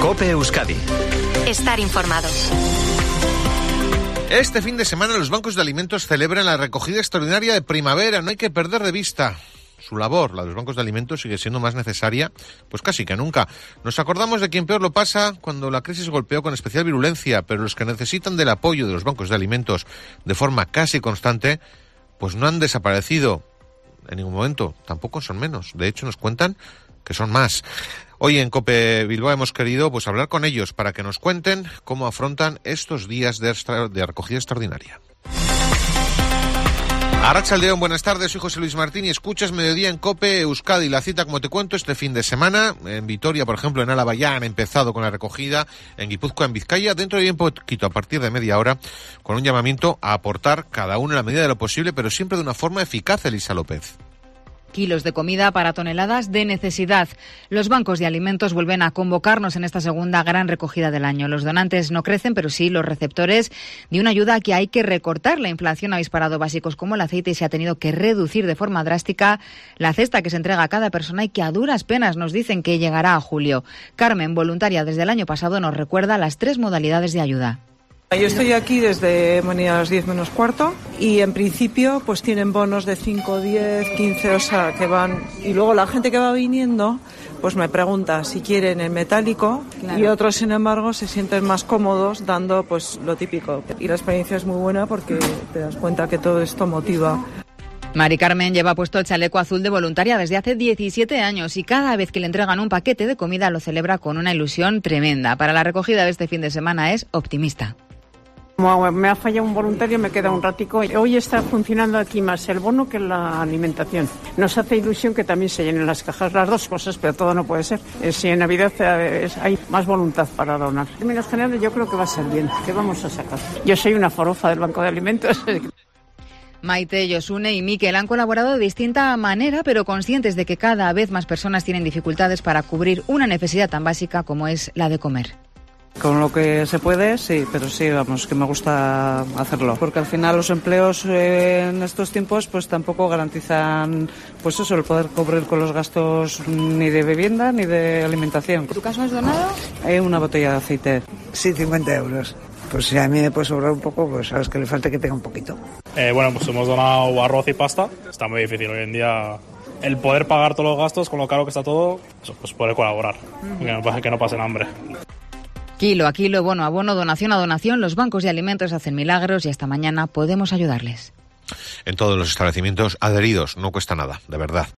COPE Euskadi. Estar informado. Este fin de semana los bancos de alimentos celebran la recogida extraordinaria de primavera. No hay que perder de vista su labor. La de los bancos de alimentos sigue siendo más necesaria, pues casi que nunca. Nos acordamos de quien peor lo pasa cuando la crisis golpeó con especial virulencia, pero los que necesitan del apoyo de los bancos de alimentos de forma casi constante, pues no han desaparecido en ningún momento. Tampoco son menos. De hecho, nos cuentan que son más. Hoy en COPE Bilbao hemos querido hablar con ellos para que nos cuenten cómo afrontan estos días de recogida extraordinaria. Arratsaldeon, buenas tardes, soy José Luis Martín y escuchas Mediodía en COPE Euskadi. La cita, como te cuento, este fin de semana. En Vitoria, por ejemplo, en Álava ya han empezado con la recogida. En Guipúzcoa, en Vizcaya, dentro de bien poquito, a partir de media hora, con un llamamiento a aportar cada uno en la medida de lo posible, pero siempre de una forma eficaz, Elisa López. Kilos de comida para toneladas de necesidad. Los bancos de alimentos vuelven a convocarnos en esta segunda gran recogida del año. Los donantes no crecen, pero sí los receptores de una ayuda que hay que recortar. La inflación ha disparado básicos como el aceite y se ha tenido que reducir de forma drástica la cesta que se entrega a cada persona y que a duras penas nos dicen que llegará a julio. Carmen, voluntaria desde el año pasado, nos recuerda las 3 modalidades de ayuda. Yo estoy aquí desde a las 10 menos cuarto y en principio pues tienen bonos de 5, 10, 15, o sea, que van. Y luego la gente que va viniendo pues me pregunta si quieren en metálico, claro. Y otros, sin embargo, se sienten más cómodos dando pues lo típico. Y la experiencia es muy buena porque te das cuenta que todo esto motiva. Mari Carmen lleva puesto el chaleco azul de voluntaria desde hace 17 años y cada vez que le entregan un paquete de comida lo celebra con una ilusión tremenda. Para la recogida de este fin de semana es optimista. Como me ha fallado un voluntario, me queda un ratico. Hoy está funcionando aquí más el bono que la alimentación. Nos hace ilusión que también se llenen las cajas, las dos cosas, pero todo no puede ser. Si en Navidad hay más voluntad para donar. En términos generales, yo creo que va a ser bien, que vamos a sacar. Yo soy una forofa del Banco de Alimentos. Maite, Josune y Miquel han colaborado de distinta manera, pero conscientes de que cada vez más personas tienen dificultades para cubrir una necesidad tan básica como es la de comer. Con lo que se puede, sí, pero sí, vamos, que me gusta hacerlo. Porque al final los empleos en estos tiempos pues tampoco garantizan pues eso, el poder cubrir con los gastos ni de vivienda ni de alimentación. ¿Tu caso has donado? Una botella de aceite. Sí, 50 euros. Pues si a mí me puede sobrar un poco, pues sabes que le falta que tenga un poquito. Pues hemos donado arroz y pasta. Está muy difícil hoy en día el poder pagar todos los gastos con lo caro que está todo, pues poder colaborar, que no pasen hambre. Kilo a kilo, bono a bono, donación a donación, los bancos de alimentos hacen milagros y esta mañana podemos ayudarles. En todos los establecimientos adheridos, no cuesta nada, de verdad.